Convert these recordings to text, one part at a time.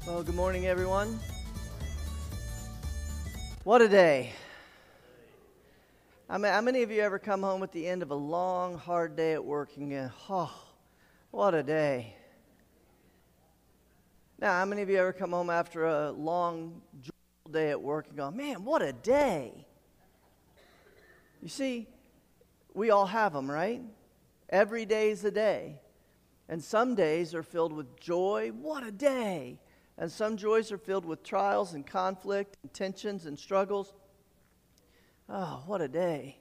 Well, good morning, everyone. What a day. How many of you ever come home at the end of a long, hard day at work and go, oh, what a day. Now, how many of you ever come home after a long, joyful day at work and go, man, what a day. You see, we all have them, right? Every day is a day. And some days are filled with joy. What a day. And some joys are filled with trials and conflict and tensions and struggles. Oh, what a day.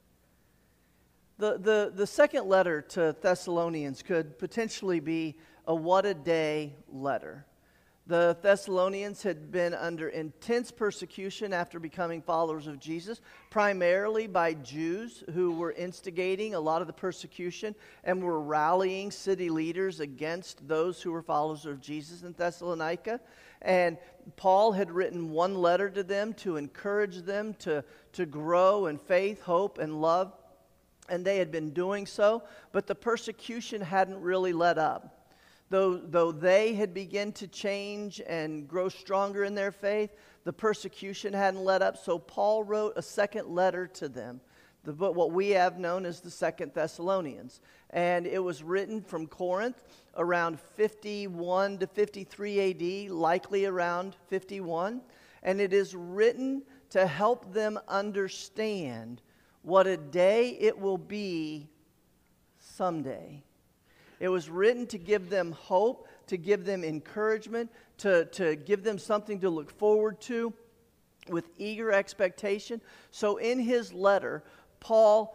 The second letter to Thessalonians could potentially be a what a day letter. The Thessalonians had been under intense persecution after becoming followers of Jesus, primarily by Jews who were instigating a lot of the persecution and were rallying city leaders against those who were followers of Jesus in Thessalonica. And Paul had written one letter to them to encourage them to grow in faith, hope, and love. And they had been doing so, but the persecution hadn't really let up. Though they had begun to change and grow stronger in their faith, the persecution hadn't let up. So Paul wrote a second letter to them, what we have known as the Second Thessalonians. And it was written from Corinth around 51 to 53 AD, likely around 51. And it is written to help them understand what a day it will be someday. It was written to give them hope, to give them encouragement, to give them something to look forward to with eager expectation. So in his letter, Paul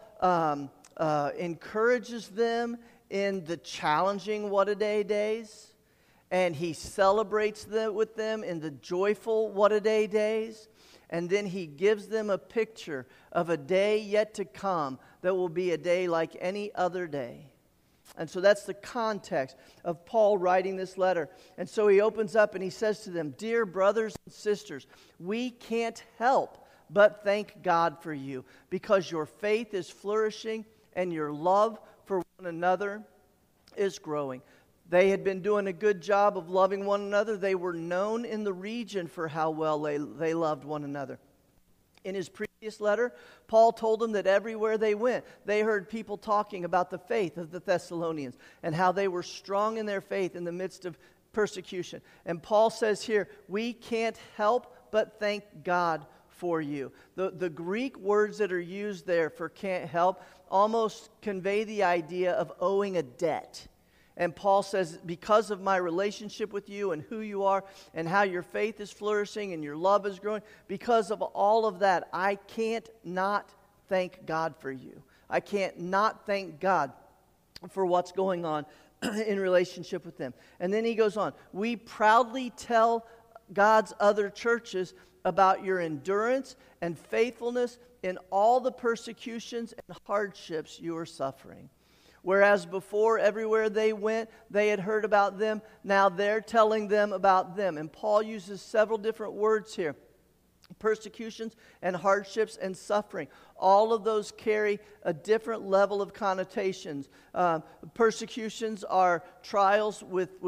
encourages them in the challenging what-a-day days, and he celebrates with them in the joyful what-a-day days, and then he gives them a picture of a day yet to come that will be a day like any other day. And so that's the context of Paul writing this letter. And so he opens up and he says to them, "Dear brothers and sisters, we can't help but thank God for you because your faith is flourishing and your love for one another is growing." They had been doing a good job of loving one another. They were known in the region for how well they loved one another. In his previous letter, Paul told them that everywhere they went, they heard people talking about the faith of the Thessalonians and how they were strong in their faith in the midst of persecution. And Paul says here, we can't help but thank God for you. The Greek words that are used there for can't help almost convey the idea of owing a debt. And Paul says, because of my relationship with you and who you are and how your faith is flourishing and your love is growing, because of all of that, I can't not thank God for you. I can't not thank God for what's going on in relationship with them. And then he goes on, we proudly tell God's other churches about your endurance and faithfulness in all the persecutions and hardships you are suffering. Whereas before, everywhere they went, they had heard about them. Now they're telling them about them. And Paul uses several different words here. Persecutions and hardships and suffering. All of those carry a different level of connotations. Persecutions are trials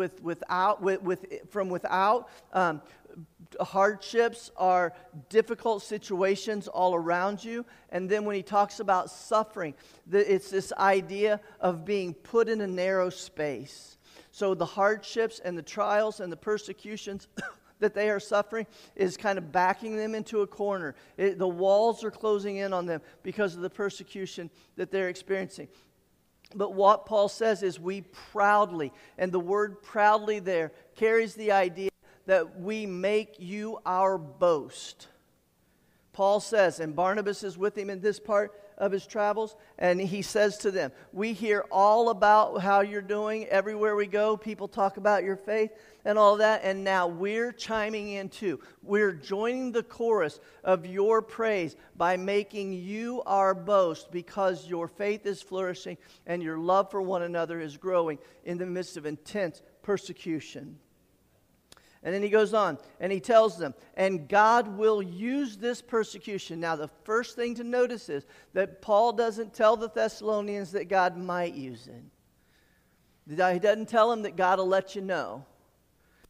from without. Hardships are difficult situations all around you. And then when he talks about suffering, it's this idea of being put in a narrow space. So the hardships and the trials and the persecutions that they are suffering is kind of backing them into a corner. The walls are closing in on them because of the persecution that they're experiencing. But what Paul says is we proudly, and the word proudly there carries the idea that we make you our boast. Paul says, and Barnabas is with him in this part of his travels, and he says to them, we hear all about how you're doing. Everywhere we go, people talk about your faith and all that, and now we're chiming in too. We're joining the chorus of your praise by making you our boast because your faith is flourishing and your love for one another is growing in the midst of intense persecution. And then he goes on, and he tells them, and God will use this persecution. Now, the first thing to notice is that Paul doesn't tell the Thessalonians that God might use it. He doesn't tell them that God will let you know.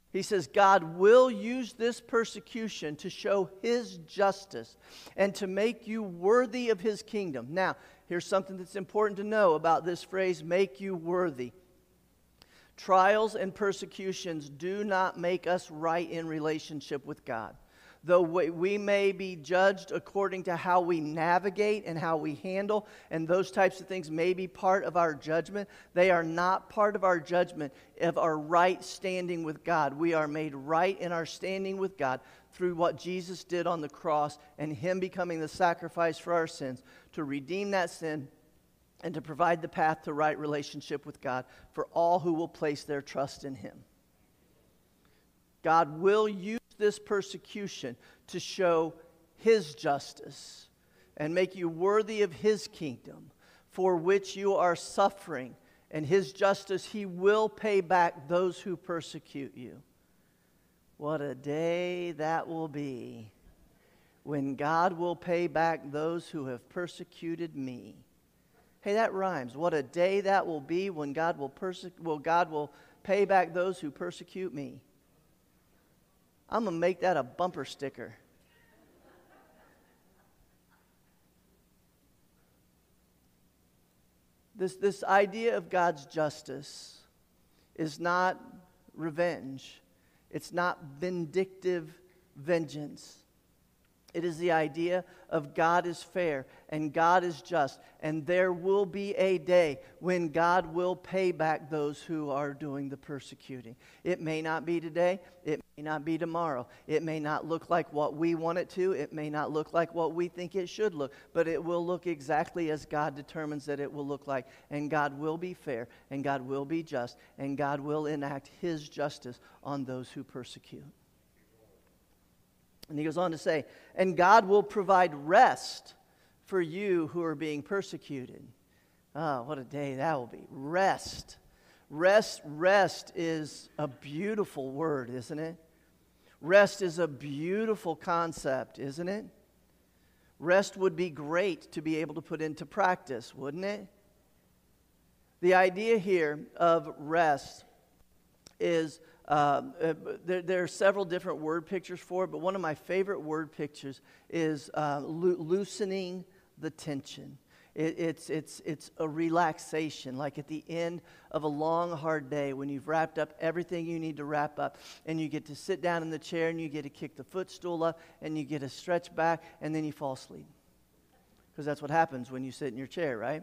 He says God will use this persecution to show His justice and to make you worthy of His kingdom. Now, here's something that's important to know about this phrase, make you worthy. Trials and persecutions do not make us right in relationship with God. Though we may be judged according to how we navigate and how we handle, and those types of things may be part of our judgment, they are not part of our judgment of our right standing with God. We are made right in our standing with God through what Jesus did on the cross and Him becoming the sacrifice for our sins to redeem that sin and to provide the path to right relationship with God for all who will place their trust in Him. God will use this persecution to show His justice and make you worthy of His kingdom for which you are suffering. And His justice, He will pay back those who persecute you. What a day that will be when God will pay back those who have persecuted me. Hey, that rhymes. What a day that will be when God will pay back those who persecute me. I'm going to make that a bumper sticker. This idea of God's justice is not revenge. It's not vindictive vengeance. It is the idea of God is fair and God is just. And there will be a day when God will pay back those who are doing the persecuting. It may not be today. It may not be tomorrow. It may not look like what we want it to. It may not look like what we think it should look. But it will look exactly as God determines that it will look like. And God will be fair and God will be just. And God will enact His justice on those who persecute. And he goes on to say, and God will provide rest for you who are being persecuted. Oh, what a day that will be. Rest. Rest is a beautiful word, isn't it? Rest is a beautiful concept, isn't it? Rest would be great to be able to put into practice, wouldn't it? The idea here of rest is there are several different word pictures for it, but one of my favorite word pictures is loosening the tension. It's a relaxation, like at the end of a long, hard day when you've wrapped up everything you need to wrap up, and you get to sit down in the chair, and you get to kick the footstool up, and you get to stretch back, and then you fall asleep. Because that's what happens when you sit in your chair, right?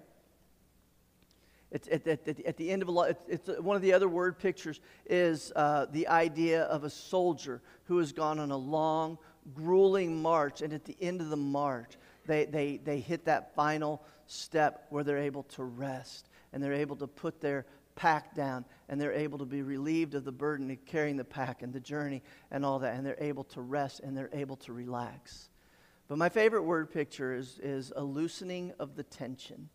It's at the end of it's one of the other word pictures is the idea of a soldier who has gone on a long, grueling march, and at the end of the march, they hit that final step where they're able to rest, and they're able to put their pack down, and they're able to be relieved of the burden of carrying the pack and the journey and all that, and they're able to rest, and they're able to relax. But my favorite word picture is a loosening of the tension.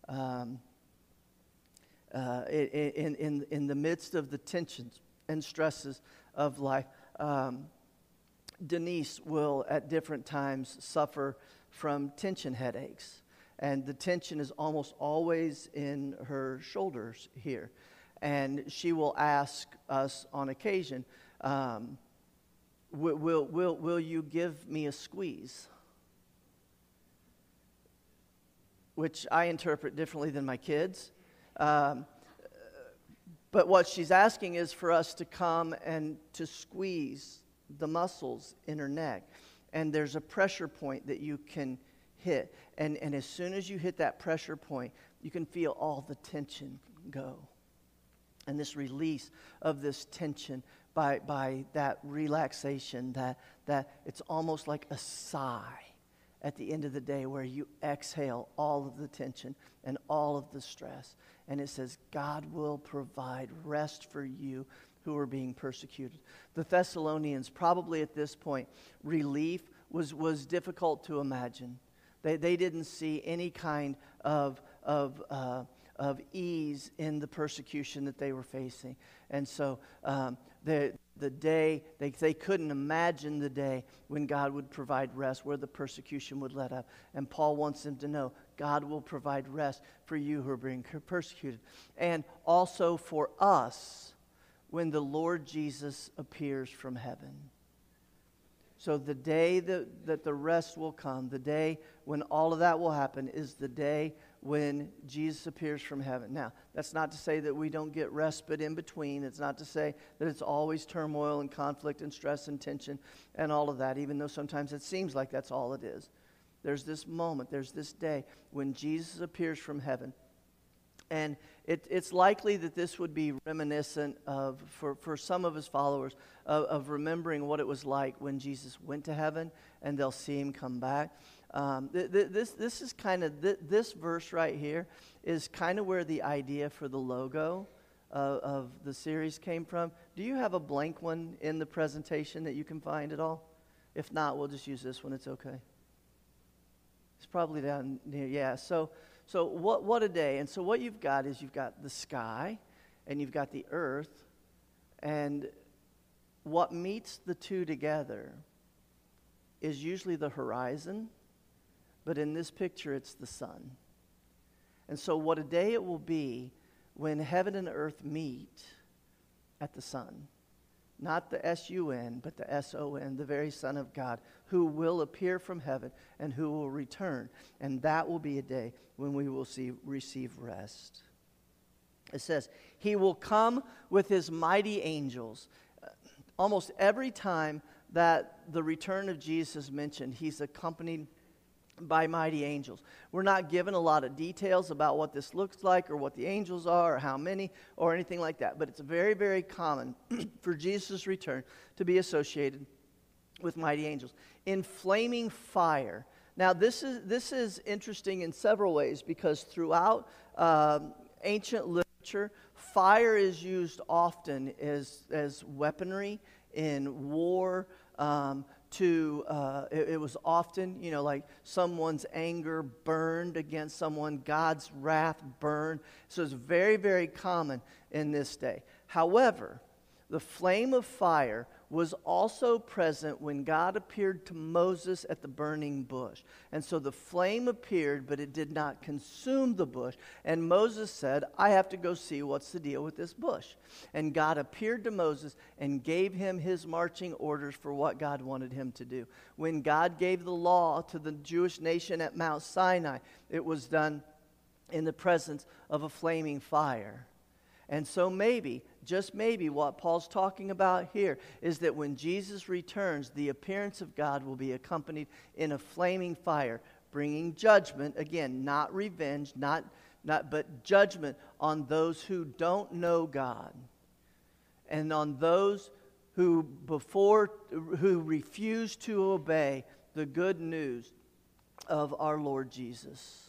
In the midst of the tensions and stresses of life, Denise will at different times suffer from tension headaches. And the tension is almost always in her shoulders here. And she will ask us on occasion, will you give me a squeeze? Which I interpret differently than my kids. But what she's asking is for us to come and to squeeze the muscles in her neck. And there's a pressure point that you can hit. And as soon as you hit that pressure point, you can feel all the tension go. And this release of this tension by that relaxation, that it's almost like a sigh at the end of the day where you exhale all of the tension and all of the stress. And it says, God will provide rest for you who are being persecuted. The Thessalonians, probably at this point, relief was difficult to imagine. They didn't see any kind of ease in the persecution that they were facing. And so the day, they couldn't imagine the day when God would provide rest, where the persecution would let up. And Paul wants them to know, God will provide rest for you who are being persecuted. And also for us, when the Lord Jesus appears from heaven. So the day that the rest will come, the day when all of that will happen, is the day when Jesus appears from heaven. Now, that's not to say that we don't get respite in between. It's not to say that it's always turmoil and conflict and stress and tension and all of that, even though sometimes it seems like that's all it is. There's this moment, there's this day when Jesus appears from heaven. And it's likely that this would be reminiscent of, for some of his followers, of remembering what it was like when Jesus went to heaven, and they'll see him come back. This is kind of, this verse right here is kind of where the idea for the logo of the series came from. Do you have a blank one in the presentation that you can find at all? If not, we'll just use this one. It's okay. It's probably down near, yeah. So what a day. And so what you've got is you've got the sky and you've got the earth, and what meets the two together is usually the horizon, but in this picture it's the sun. And so what a day it will be when heaven and earth meet at the sun. Not the S-U-N, but the S-O-N, the very Son of God, who will appear from heaven and who will return. And that will be a day when we will receive rest. It says, he will come with his mighty angels. Almost every time that the return of Jesus is mentioned, he's accompanied by mighty angels. We're not given a lot of details about what this looks like or what the angels are or how many or anything like that, but it's very, very common for Jesus' return to be associated with mighty angels. In flaming fire. Now this is interesting in several ways, because throughout ancient literature, fire is used often as weaponry in war. It was often, like someone's anger burned against someone, God's wrath burned. So it's very, very common in this day. However, the flame of fire was also present when God appeared to Moses at the burning bush. And so the flame appeared, but it did not consume the bush. And Moses said, I have to go see what's the deal with this bush. And God appeared to Moses and gave him his marching orders for what God wanted him to do. When God gave the law to the Jewish nation at Mount Sinai, it was done in the presence of a flaming fire. And so maybe, just maybe, what Paul's talking about here is that when Jesus returns, the appearance of God will be accompanied in a flaming fire, bringing judgment, again, not revenge, but judgment on those who don't know God, and on those who refuse to obey the good news of our Lord Jesus.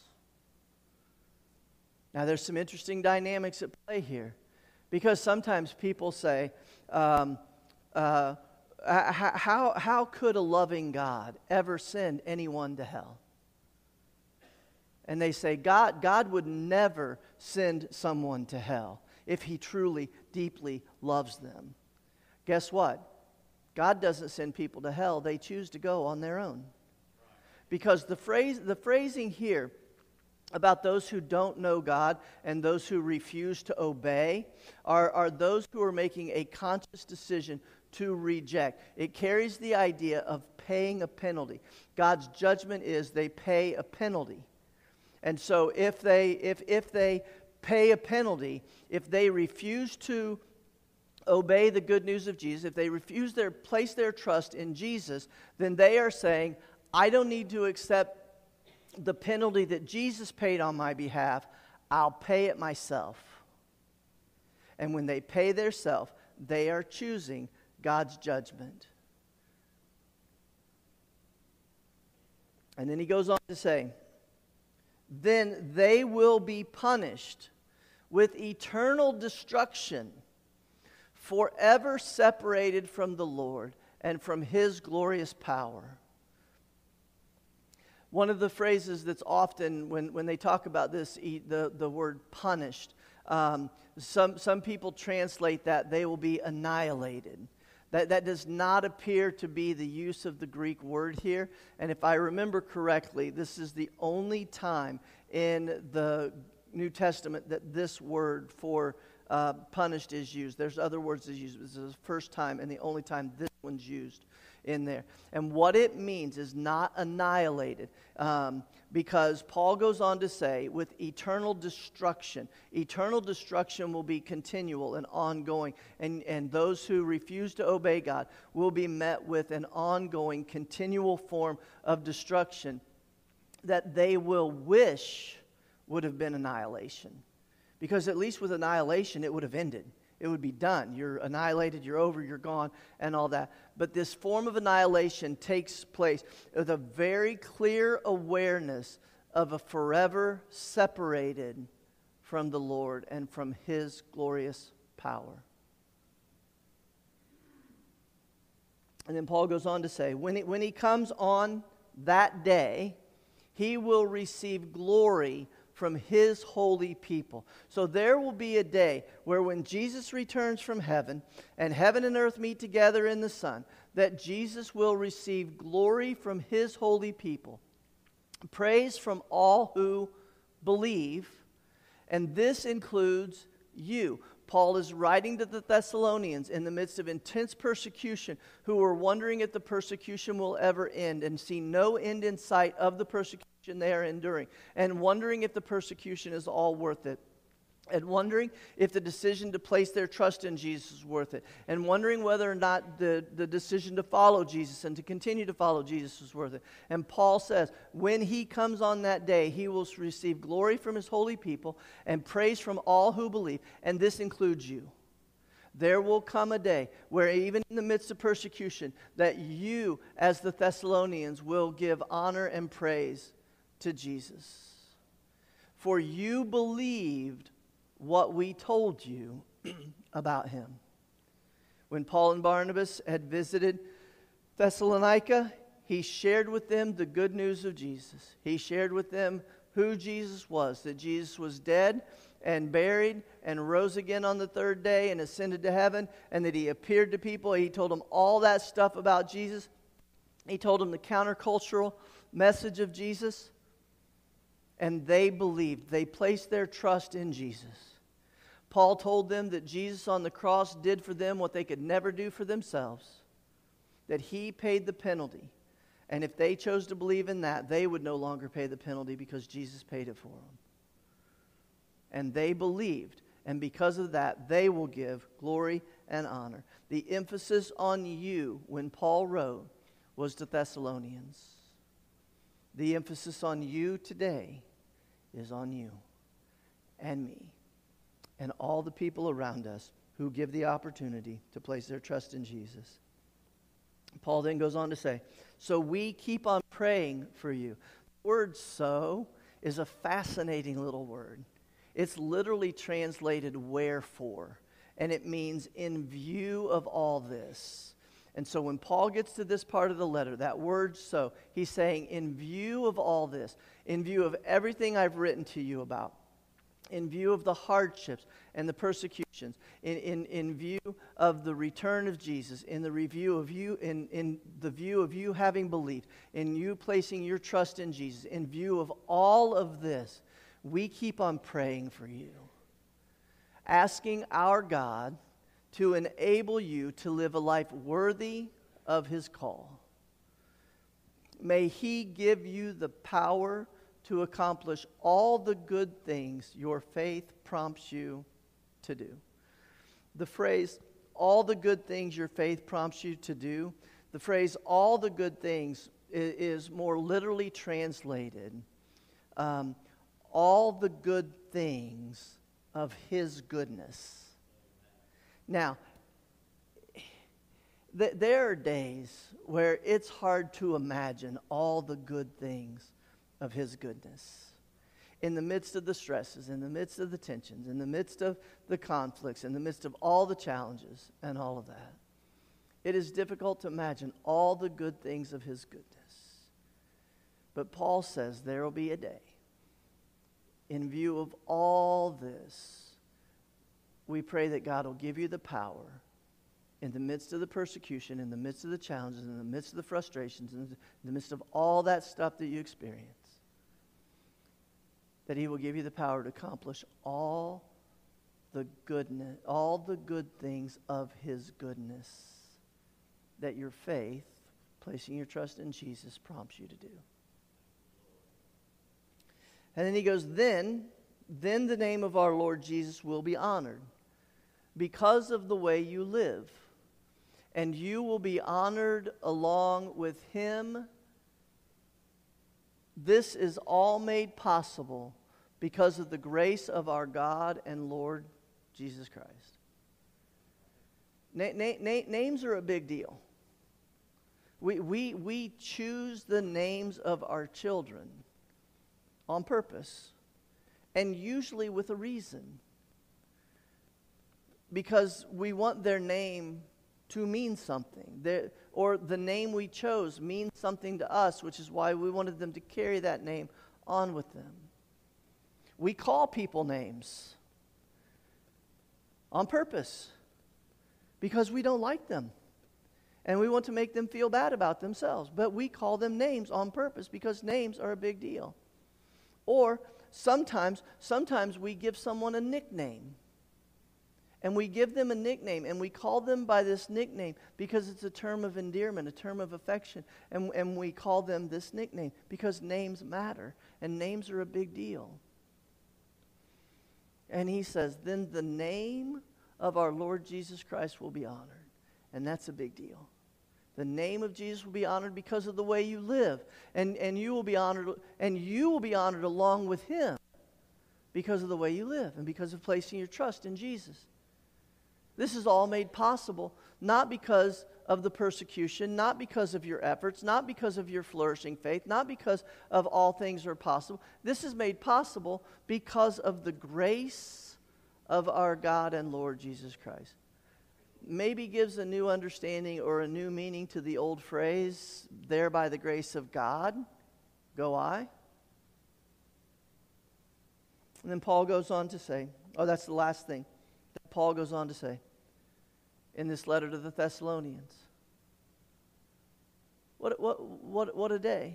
Now, there's some interesting dynamics at play here, because sometimes people say, how could a loving God ever send anyone to hell? And they say, God would never send someone to hell if he truly, deeply loves them. Guess what? God doesn't send people to hell. They choose to go on their own. Because the phrasing here about those who don't know God and those who refuse to obey are those who are making a conscious decision to reject. It carries the idea of paying a penalty. God's judgment is they pay a penalty. And so if they pay a penalty, if they refuse to obey the good news of Jesus, if they refuse to place their trust in Jesus, then they are saying, I don't need to accept the penalty that Jesus paid on my behalf. I'll pay it myself. And when they pay their self, they are choosing God's judgment. And then he goes on to say, then they will be punished with eternal destruction, forever separated from the Lord and from his glorious power. One of the phrases that's often, when they talk about this, the word punished, some people translate that they will be annihilated. That does not appear to be the use of the Greek word here. And if I remember correctly, this is the only time in the New Testament that this word for punished is used. There's other words that's used. This is the first time and the only time this one's used in there. And what it means is not annihilated, because Paul goes on to say, with eternal destruction will be continual and ongoing, and those who refuse to obey God will be met with an ongoing, continual form of destruction that they will wish would have been annihilation. Because at least with annihilation, it would have ended. It would be done. You're annihilated, you're over, you're gone, and all that. But this form of annihilation takes place with a very clear awareness of a forever separated from the Lord and from His glorious power. And then Paul goes on to say, when he comes on that day, He will receive glory from His holy people. So there will be a day where when Jesus returns from heaven and heaven and earth meet together in the Son, that Jesus will receive glory from His holy people, praise from all who believe, and this includes you. Paul is writing to the Thessalonians in the midst of intense persecution, who are wondering if the persecution will ever end and see no end in sight of the persecution they are enduring, and wondering if the persecution is all worth it, and wondering if the decision to place their trust in Jesus is worth it, and wondering whether or not the decision to follow Jesus and to continue to follow Jesus is worth it. And Paul says, when He comes on that day, He will receive glory from His holy people and praise from all who believe, and this includes you. There will come a day where even in the midst of persecution, that you, as the Thessalonians, will give honor and praise to Jesus. For you believed what we told you about Him. When Paul and Barnabas had visited Thessalonica, he shared with them the good news of Jesus. He shared with them who Jesus was, that Jesus was dead and buried and rose again on the third day and ascended to heaven, and that He appeared to people. He told them all that stuff about Jesus. He told them the countercultural message of Jesus, and they believed. They placed their trust in Jesus. Paul told them that Jesus on the cross did for them what they could never do for themselves, that He paid the penalty. And if they chose to believe in that, they would no longer pay the penalty because Jesus paid it for them. And they believed, and because of that, they will give glory and honor. The emphasis on you when Paul wrote was to Thessalonians. The emphasis on you today is on you and me and all the people around us who give the opportunity to place their trust in Jesus. Paul then goes on to say, so we keep on praying for you. The word "so" is a fascinating little word. It's literally translated "wherefore," and it means in view of all this. And so when Paul gets to this part of the letter, that word "so," he's saying, in view of all this, in view of everything I've written to you about, in view of the hardships and the persecutions, in view of the return of Jesus, in the view of you having believed, in you placing your trust in Jesus, in view of all of this, we keep on praying for you, asking our God to enable you to live a life worthy of His call. May He give you the power to accomplish all the good things your faith prompts you to do. The phrase, all the good things your faith prompts you to do, the phrase, all the good things, is more literally translated, all the good things of His goodness. Now, there are days where it's hard to imagine all the good things of His goodness. In the midst of the stresses, in the midst of the tensions, in the midst of the conflicts, in the midst of all the challenges and all of that, it is difficult to imagine all the good things of His goodness. But Paul says there will be a day, in view of all this, we pray that God will give you the power in the midst of the persecution, in the midst of the challenges, in the midst of the frustrations, in the midst of all that stuff that you experience, that He will give you the power to accomplish all the goodness, all the good things of His goodness that your faith, placing your trust in Jesus, prompts you to do. And then he goes, then the name of our Lord Jesus will be honored because of the way you live. And you will be honored along with Him. This is all made possible because of the grace of our God and Lord Jesus Christ. Names are a big deal. We choose the names of our children on purpose, and usually with a reason. Because we want their name to mean something. Or the name we chose means something to us, which is why we wanted them to carry that name on with them. We call people names on purpose because we don't like them. And we want to make them feel bad about themselves. But we call them names on purpose because names are a big deal. Or sometimes we give someone a nickname. And we give them a nickname, and we call them by this nickname because it's a term of endearment, a term of affection. And we call them this nickname because names matter, and names are a big deal. And he says, then the name of our Lord Jesus Christ will be honored. And that's a big deal. The name of Jesus will be honored because of the way you live. And you will be honored, and you will be honored along with Him because of the way you live and because of placing your trust in Jesus. This is all made possible not because of the persecution, not because of your efforts, not because of your flourishing faith, not because of all things are possible. This is made possible because of the grace of our God and Lord Jesus Christ. Maybe gives a new understanding or a new meaning to the old phrase, there by the grace of God, go I. And then Paul goes on to say, that's the last thing that Paul goes on to say in this letter to the Thessalonians. What a day.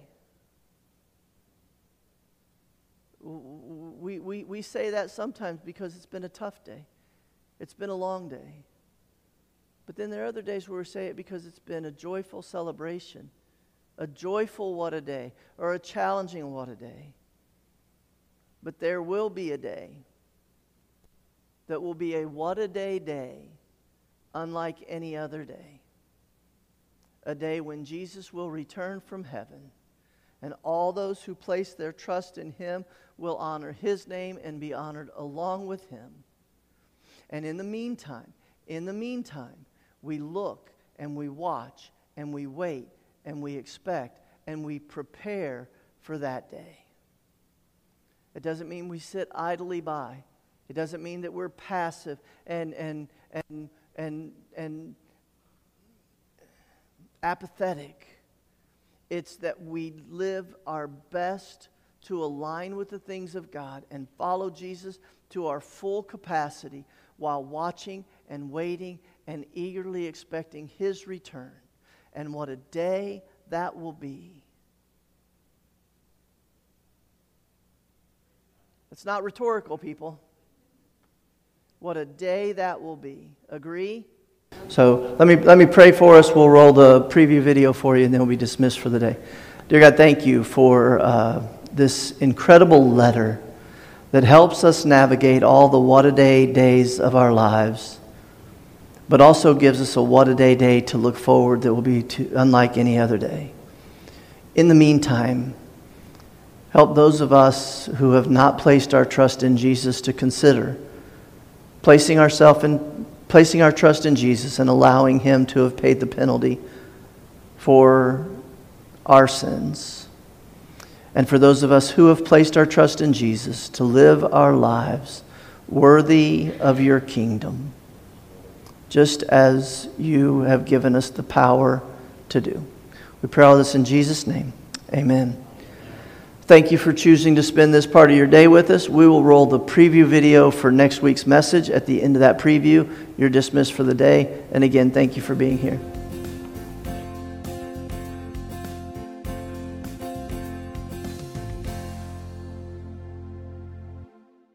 We say that sometimes because it's been a tough day. It's been a long day. But then there are other days where we say it because it's been a joyful celebration. A joyful what a day. Or a challenging what a day. But there will be a day that will be a what a day unlike any other day. A day when Jesus will return from heaven, and all those who place their trust in Him will honor His name and be honored along with Him. And in the meantime, we look and we watch and we wait and we expect and we prepare for that day. It doesn't mean we sit idly by. It doesn't mean that we're passive and apathetic. It's that we live our best to align with the things of God and follow Jesus to our full capacity while watching and waiting and eagerly expecting His return. And what a day that will be. It's not rhetorical, people. What a day that will be. Agree? So let me pray for us. We'll roll the preview video for you, and then we'll be dismissed for the day. Dear God, thank you for this incredible letter that helps us navigate all the what-a-day days of our lives, but also gives us a what-a-day day to look forward that will be unlike any other day. In the meantime, help those of us who have not placed our trust in Jesus to consider placing our trust in Jesus and allowing Him to have paid the penalty for our sins. And for those of us who have placed our trust in Jesus to live our lives worthy of your kingdom, just as you have given us the power to do. We pray all this in Jesus' name. Amen. Thank you for choosing to spend this part of your day with us. We will roll the preview video for next week's message. At the end of that preview, you're dismissed for the day. And again, thank you for being here.